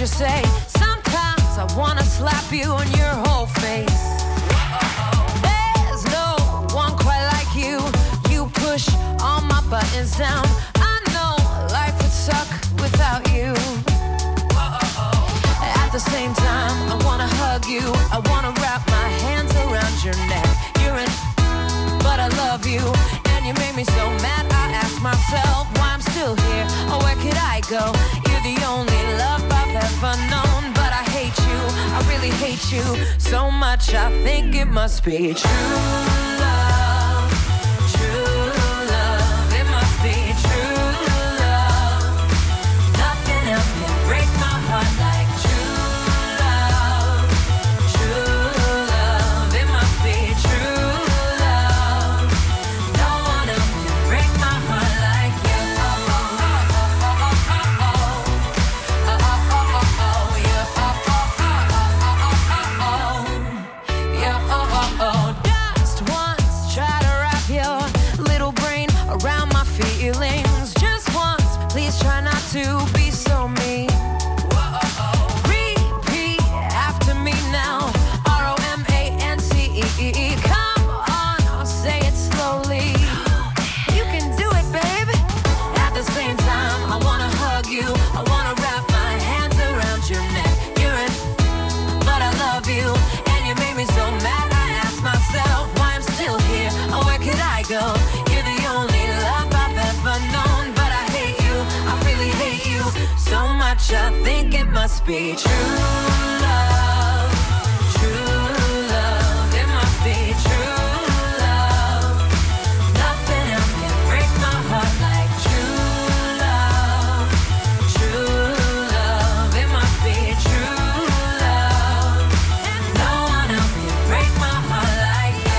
you say. Sometimes I wanna slap you on your whole face. There's no one quite like you. You push all my buttons down. I know life would suck without you. At the same time, I wanna hug you. I wanna wrap my hands around your neck. You're in, but I love you. And you made me so mad, I ask myself why I'm still here. Or where could I go? You're the only love I've ever known. But I hate you, I really hate you so much, I think it must be true love. True love, it must be true love. Nothing else can break my heart like true love. True love, it must be true love. No one else can break my heart like you. Just once, try to wrap your little brain around my feelings. Just once, please try not to be so mean. Repeat after me now. ROMANCE. Come on, I'll say it slowly. You can do it, baby. At the same time, I wanna hug you. I wanna wrap my hands around your neck. You're in, but I love you. And you made me so mad, I ask myself why I'm still here. Or where could I go? You're the only love I've ever known. But I hate you, I really hate you so much, I think it must be true love. True love, it must be true love. Nothing else can break my heart like true love. True love, it must be true love. No one else can break my heart like you.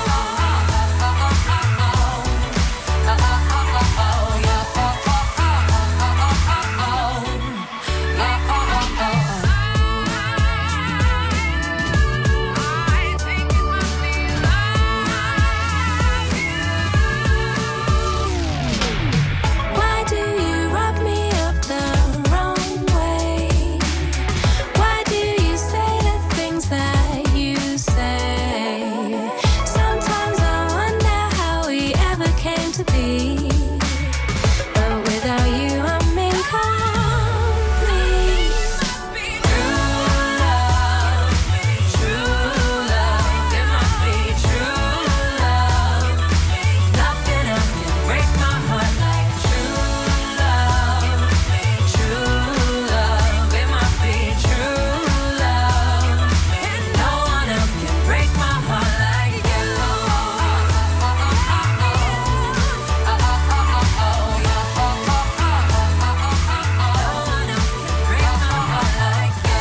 Why do you rub me up the wrong way? Why do you say the things that you say? Sometimes I wonder how we ever came to be. But without you, I'm incomplete. True love, it must be true love. Nothing else can break my heart like true love. True love, it must be true love. No one else can break my heart like you. No one else can break my heart like you.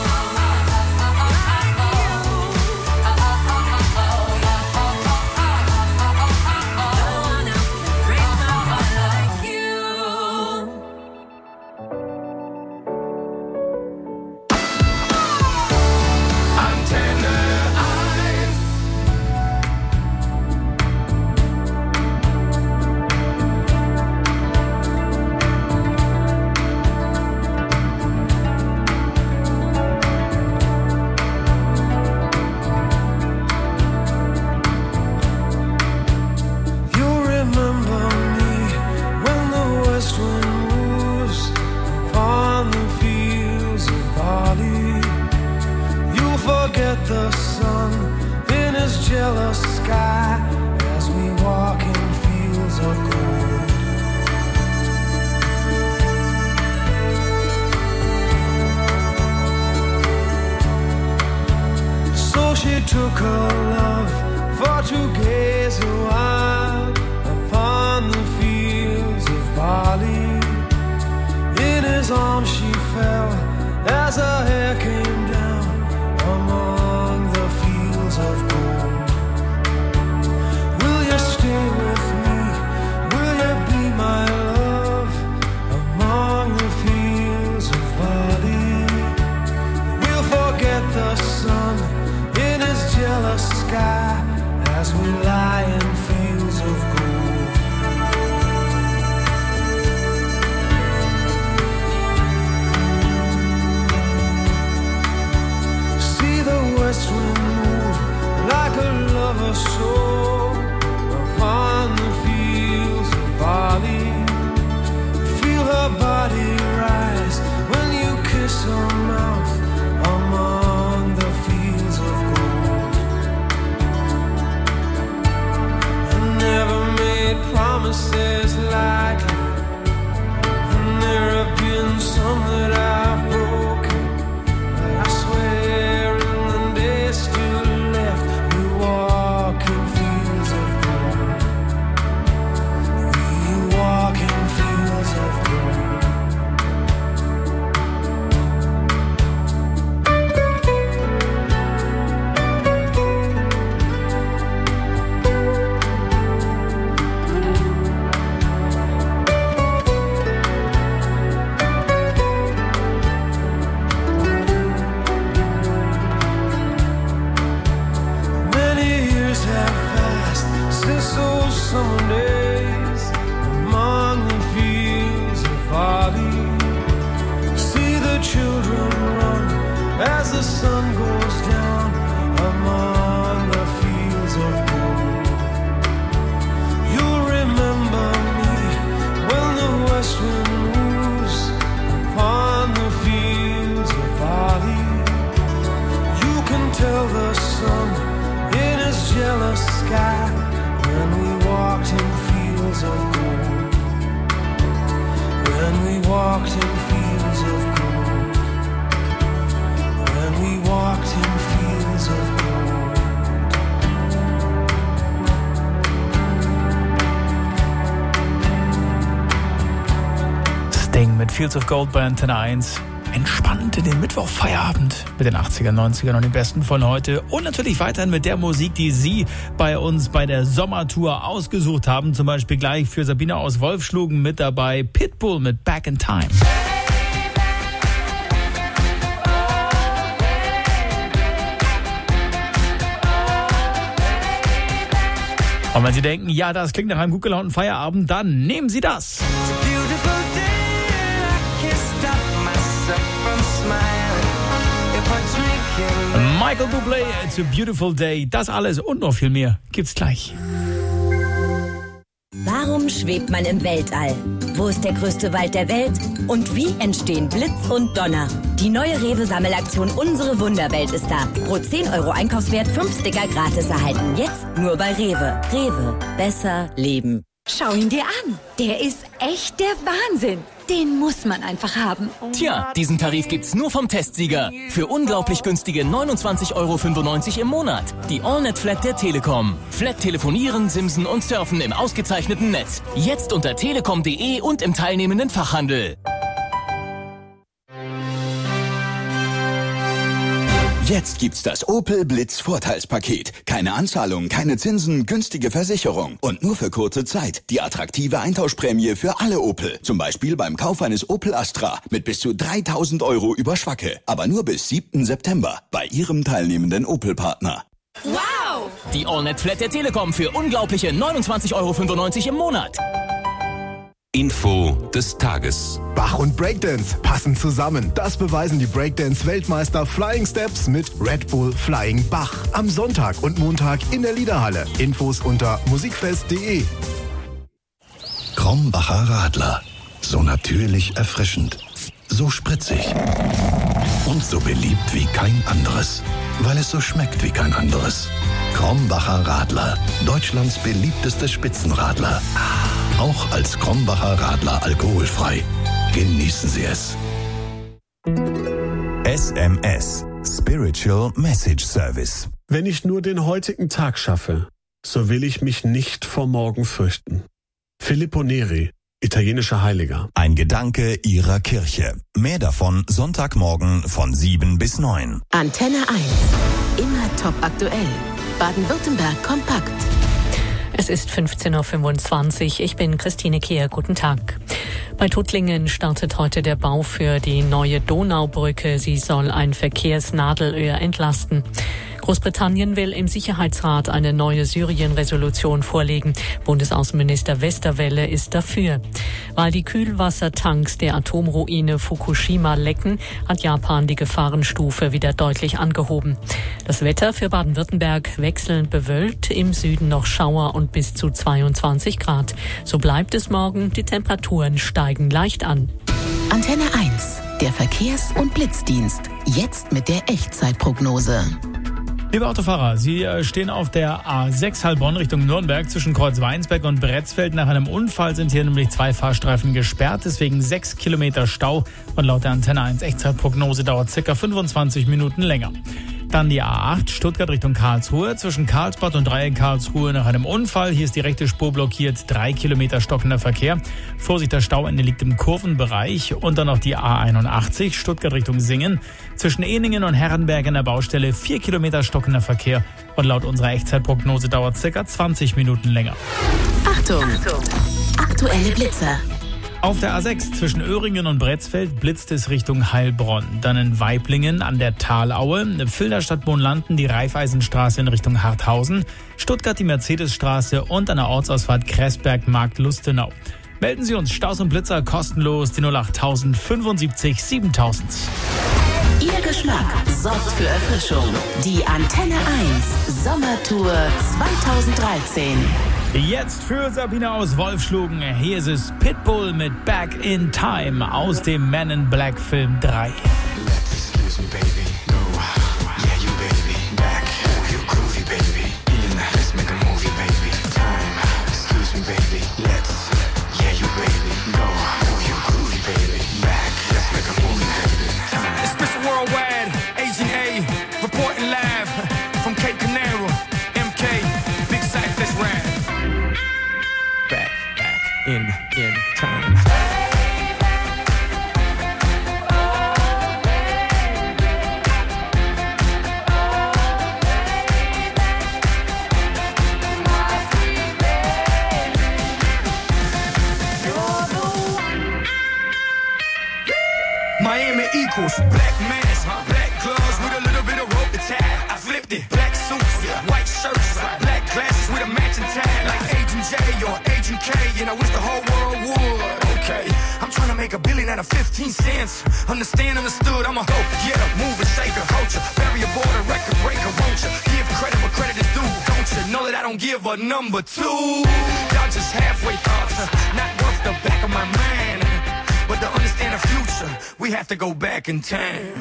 You'll remember me when the west wind moves upon the fields of barley. You'll forget the sun in his jealous sky as we walk in fields of gold. So she took her love for to gaze a while upon the fields of barley. In his arms she fell as her hair came down among the fields of gold. Will you stay with me? Will you be my love among the fields of barley? We'll forget the sun in his jealous sky as we lie in fields of gold. her soul upon the fields of barley. Feel her body rise when you kiss her mouth among the fields of gold. I never made promises lightly, and there have been some that I've broken, but I swear in the days still left, we walk in fields of gold. We walk in fields of gold. Many years have passed since those summer days among the fields of barley. See the children run as the sun goes down among the fields of gold. You'll remember me when the west wind moves upon the fields of barley. You can tell the sun in his jealous sky when we walked in fields of gold. When we walked in fields of gold. When we walked in fields of gold. Sting mit Fields of Gold bei Antenne 1. Entspannt in den Mittwochfeierabend mit den 80er, 90ern und den besten von heute. Und natürlich weiterhin mit der Musik, die Sie bei uns bei der Sommertour ausgesucht haben. Zum Beispiel gleich für Sabine aus Wolfschlugen mit dabei Pitbull mit Back in Time. Und wenn Sie denken, ja, das klingt nach einem gut gelaunten Feierabend, dann nehmen Sie das. Michael Bublé, It's a Beautiful Day. Das alles und noch viel mehr gibt's gleich. Warum schwebt man im Weltall? Wo ist der größte Wald der Welt? Und wie entstehen Blitz und Donner? Die neue Rewe-Sammelaktion Unsere Wunderwelt ist da. Pro 10 € Einkaufswert 5 Sticker gratis erhalten. Jetzt nur bei Rewe. Rewe. Besser leben. Schau ihn dir an. Der ist echt der Wahnsinn. Den muss man einfach haben. Tja, diesen Tarif gibt's nur vom Testsieger. Für unglaublich günstige 29,95 € im Monat. Die AllNet Flat der Telekom. Flat telefonieren, simsen und surfen im ausgezeichneten Netz. Jetzt unter telekom.de und im teilnehmenden Fachhandel. Jetzt gibt's das Opel Blitz Vorteilspaket. Keine Anzahlung, keine Zinsen, günstige Versicherung. Und nur für kurze Zeit. Die attraktive Eintauschprämie für alle Opel. Zum Beispiel beim Kauf eines Opel Astra mit bis zu 3.000 € über Schwacke. Aber nur bis 7. September bei Ihrem teilnehmenden Opel-Partner. Wow! Die AllNet Flat der Telekom für unglaubliche 29,95 € im Monat. Info des Tages. Bach und Breakdance passen zusammen. Das beweisen die Breakdance-Weltmeister Flying Steps mit Red Bull Flying Bach. Am Sonntag und Montag in der Liederhalle. Infos unter musikfest.de. Krombacher Radler. So natürlich erfrischend. So spritzig. Und so beliebt wie kein anderes. Weil es so schmeckt wie kein anderes. Krombacher Radler. Deutschlands beliebtestes Spitzenradler. Auch als Krombacher Radler alkoholfrei. Genießen Sie es. SMS. Spiritual Message Service. Wenn ich nur den heutigen Tag schaffe, so will ich mich nicht vor morgen fürchten. Filippo Neri, italienischer Heiliger. Ein Gedanke Ihrer Kirche. Mehr davon Sonntagmorgen von 7 bis 9. Antenne 1. Immer top aktuell. Baden-Württemberg kompakt. Es ist 15.25 Uhr. Ich bin Christine Kehr. Guten Tag. Bei Tuttlingen startet heute der Bau für die neue Donaubrücke. Sie soll ein Verkehrsnadelöhr entlasten. Großbritannien will im Sicherheitsrat eine neue Syrien-Resolution vorlegen. Bundesaußenminister Westerwelle ist dafür. Weil die Kühlwassertanks der Atomruine Fukushima lecken, hat Japan die Gefahrenstufe wieder deutlich angehoben. Das Wetter für Baden-Württemberg wechselnd bewölkt, im Süden noch Schauer und bis zu 22 Grad. So bleibt es morgen, die Temperaturen steigen leicht an. Antenne 1, der Verkehrs- und Blitzdienst. Jetzt mit der Echtzeitprognose. Liebe Autofahrer, Sie stehen auf der A6 Heilbronn Richtung Nürnberg zwischen Kreuzweinsberg und Bretzfeld. Nach einem Unfall sind hier nämlich 2 Fahrstreifen gesperrt, deswegen 6 Kilometer Stau. Und laut der Antenne 1 Echtzeitprognose dauert ca. 25 Minuten länger. Dann die A8 Stuttgart Richtung Karlsruhe zwischen Karlsbad und Dreieck Karlsruhe nach einem Unfall. Hier ist die rechte Spur blockiert, 3 Kilometer stockender Verkehr. Vorsicht, das Stauende liegt im Kurvenbereich. Und dann noch die A81 Stuttgart Richtung Singen zwischen Ehningen und Herrenberg an der Baustelle, 4 Kilometer stockender Verkehr. Und laut unserer Echtzeitprognose dauert ca. 20 Minuten länger. Achtung! Aktuelle Blitzer. Auf der A6 zwischen Öhringen und Bretzfeld blitzt es Richtung Heilbronn. Dann in Weiblingen an der Talaue, Filderstadt-Bohnlanden die Raiffeisenstraße in Richtung Harthausen, Stuttgart die Mercedesstraße und an der Ortsausfahrt Kressberg-Markt-Lustenau. Melden Sie uns Staus und Blitzer kostenlos die 08000 75 7000. Ihr Geschmack sorgt für Erfrischung. Die Antenne 1 Sommertour 2013. Jetzt für Sabine aus Wolfschlugen. Hier ist es Pitbull mit Back in Time aus dem Men in Black Film 3. In time. Miami equals black mask, black gloves with a little bit of rope to tie. I flipped it, black suits, white shirts, black glasses with a matching tie, like Agent J or Agent K, and I wish the whole world would. Okay, I'm trying to make $1 billion out of 15 cents. Understand, understood, I'm a go getter, mover, shaker, culture, barrier border, record breaker, won't you? Give credit where credit is due, don't you? Know that I don't give a number 2. Y'all just halfway thoughts, not worth the back of my mind. But to understand the future, we have to go back in time.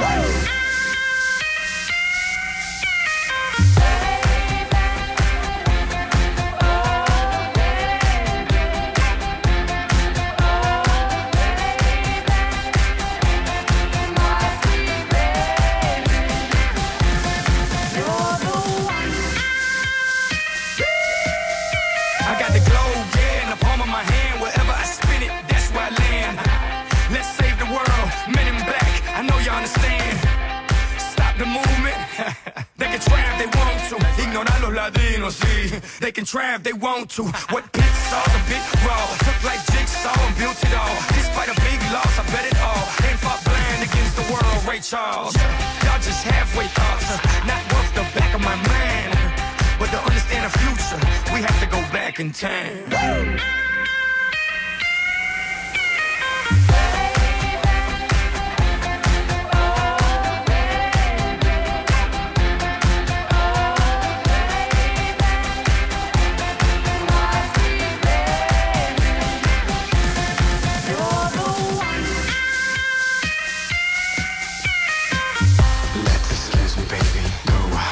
I got the globe, yeah, in the palm of my hand. Wherever I spin it, that's where I land. Let's save the world, men in black, I know you understand. Stop the movement. They can try if they want to. Ignorar los latinos, sí. They can try if they want to. What pit saw's a bit raw. Took like jigsaw and built it all. Despite a big loss, I bet it all. Ain't fought blind against the world, Ray Charles. Y'all just halfway thoughts, not worth the back of my mind. But to understand the future, we have to go back in time.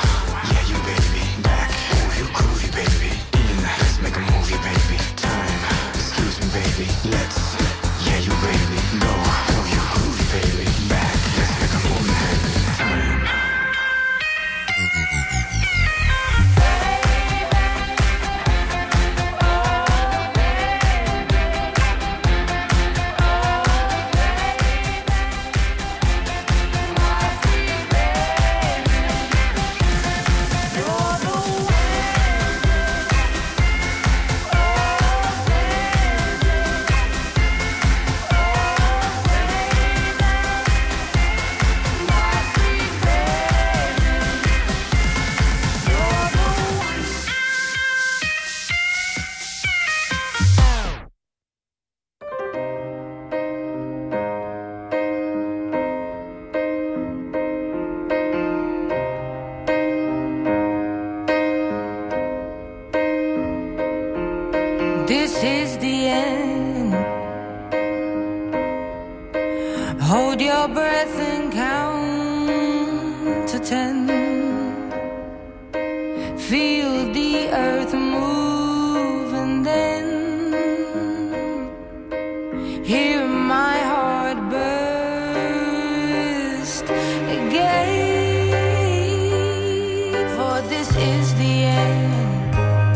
Let's make a movie, baby. Time. is the end. Hold your breath and count to 10. Feel the earth move and then hear my heart burst again. For this is the end.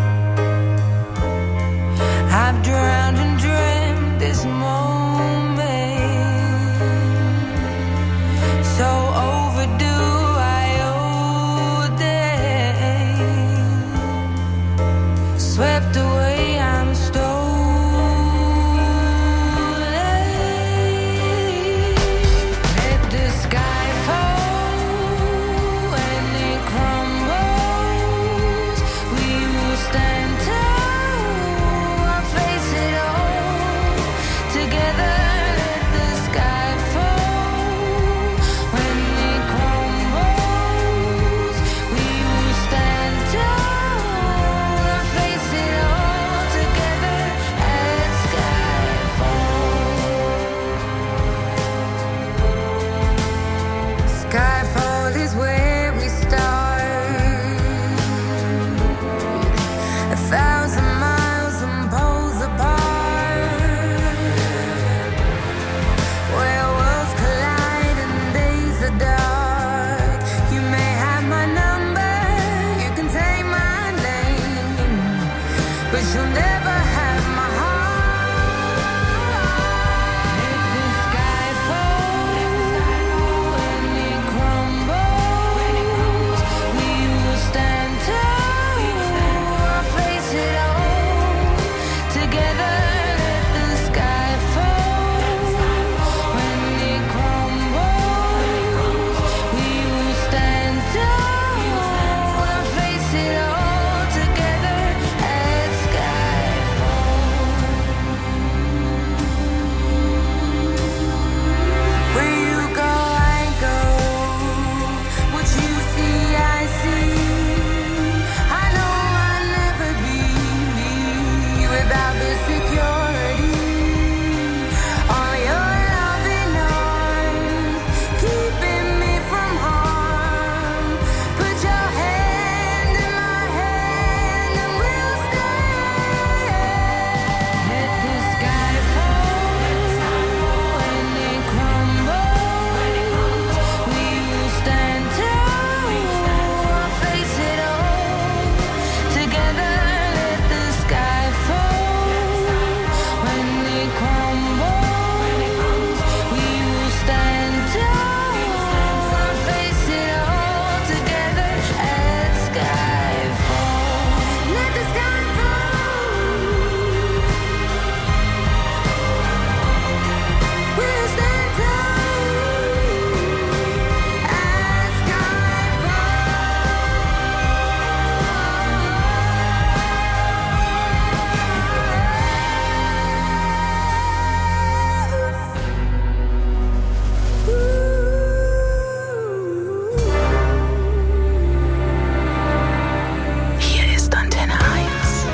I've drowned and dreamt this moment, so overdue I owe them. Swept away, I'm stolen. Let the sky fall and it crumbles. We will stand tall, I'll face it all together. Let the sky fall when it crumbles. We will stand tall, I'll face it all together at skyfall. Skyfall is where we start. 1,000 miles and poles apart, where worlds collide and days are dark. You may have my number, you can take my name, but you'll never have my heart. Let the sky fall when it crumbles. We will stand tall, I'll face it all together. Let the sky fall when it crumbles. We will stand tall, I'll face it all together at skyfall. Where you go, I go. What you see, I see. I know I'll never be me without the security. All your loving arms keeping me from harm. Put your hand in my hand and we'll stand. Let the sky fall when it crumbles. We will stand tall, I'll face it all together. Let the sky fall when it crumbles. We will stand tall, I'll face it all together at skyfall. Let the sky fall. We'll stand tall at Hier ist Antenne 1.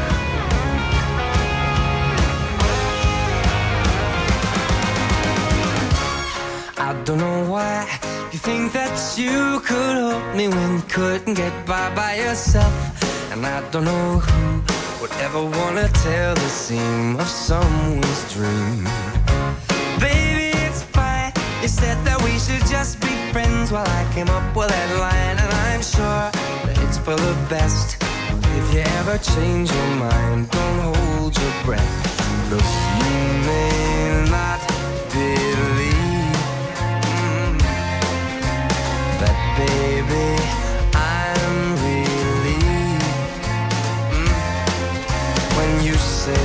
I don't know why you think that you could help me when you couldn't get by yourself. And I don't know who would ever wanna tell the seam of someone's dream. Baby, it's fine. You said that we should just be friends while I came up with that line. And I'm sure that it's for the best. If you ever change your mind, don't hold your breath. Look, you may not believe that, baby,